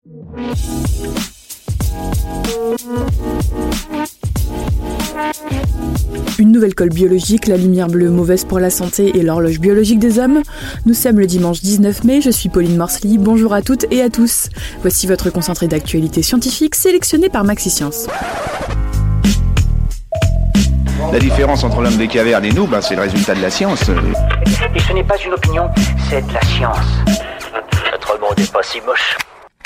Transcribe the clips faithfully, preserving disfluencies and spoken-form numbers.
Une nouvelle colle biologique, la lumière bleue mauvaise pour la santé et l'horloge biologique des hommes. Nous sommes le dimanche dix-neuf mai, je suis Pauline Morsley, bonjour à toutes et à tous. Voici votre concentré d'actualité scientifique sélectionné par MaxiScience. La différence entre l'homme des cavernes et nous, ben, c'est le résultat de la science. Et ce n'est pas une opinion, c'est de la science. Notre monde n'est pas si moche.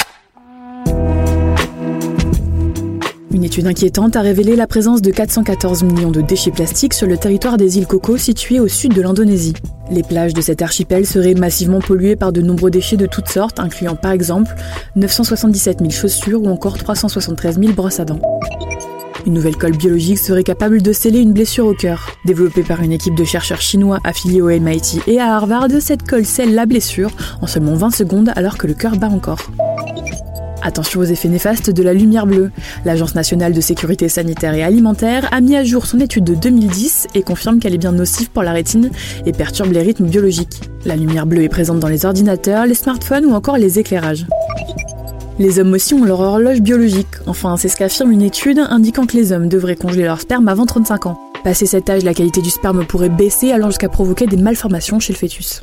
Une étude inquiétante a révélé la présence de quatre cent quatorze millions de déchets plastiques sur le territoire des îles Cocos situées au sud de l'Indonésie. Les plages de cet archipel seraient massivement polluées par de nombreux déchets de toutes sortes, incluant par exemple neuf cent soixante-dix-sept mille chaussures ou encore trois cent soixante-treize mille brosses à dents. Une nouvelle colle biologique serait capable de sceller une blessure au cœur. Développée par une équipe de chercheurs chinois affiliés au M I T et à Harvard, cette colle scelle la blessure en seulement vingt secondes alors que le cœur bat encore. Attention aux effets néfastes de la lumière bleue. L'Agence nationale de sécurité sanitaire et alimentaire a mis à jour son étude de deux mille dix et confirme qu'elle est bien nocive pour la rétine et perturbe les rythmes biologiques. La lumière bleue est présente dans les ordinateurs, les smartphones ou encore les éclairages. Les hommes aussi ont leur horloge biologique. Enfin, c'est ce qu'affirme une étude indiquant que les hommes devraient congeler leur sperme avant trente-cinq ans. Passé cet âge, la qualité du sperme pourrait baisser allant jusqu'à provoquer des malformations chez le fœtus.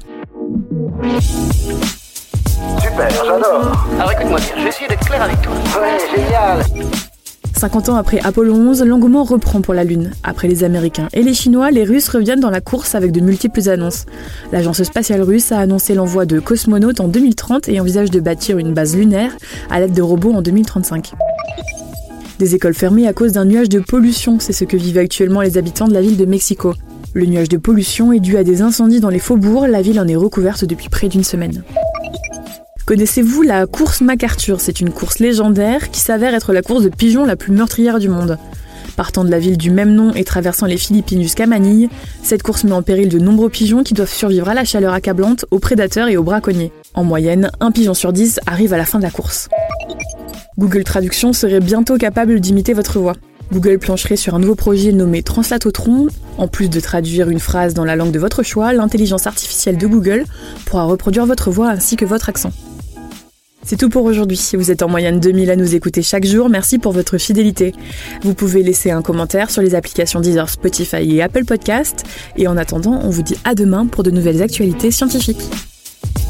Super, j'adore. Alors écoute-moi bien, je vais essayer d'être clair avec toi. Ouais, génial. cinquante ans après Apollo onze, l'engouement reprend pour la Lune. Après les Américains et les Chinois, les Russes reviennent dans la course avec de multiples annonces. L'agence spatiale russe a annoncé l'envoi de cosmonautes en deux mille trente et envisage de bâtir une base lunaire à l'aide de robots en deux mille trente-cinq. Des écoles fermées à cause d'un nuage de pollution, c'est ce que vivent actuellement les habitants de la ville de Mexico. Le nuage de pollution est dû à des incendies dans les faubourgs, la ville en est recouverte depuis près d'une semaine. Connaissez-vous la course MacArthur ? C'est une course légendaire qui s'avère être la course de pigeons la plus meurtrière du monde. Partant de la ville du même nom et traversant les Philippines jusqu'à Manille, cette course met en péril de nombreux pigeons qui doivent survivre à la chaleur accablante, aux prédateurs et aux braconniers. En moyenne, un pigeon sur dix arrive à la fin de la course. Google Traduction serait bientôt capable d'imiter votre voix. Google plancherait sur un nouveau projet nommé Translatotron. En plus de traduire une phrase dans la langue de votre choix, l'intelligence artificielle de Google pourra reproduire votre voix ainsi que votre accent. C'est tout pour aujourd'hui. Vous êtes en moyenne deux mille à nous écouter chaque jour. Merci pour votre fidélité. Vous pouvez laisser un commentaire sur les applications Deezer, Spotify et Apple Podcast. Et en attendant, on vous dit à demain pour de nouvelles actualités scientifiques.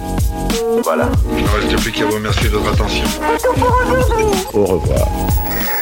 Voilà. Il ne reste plus qu'à vous remercier de votre attention. Au revoir.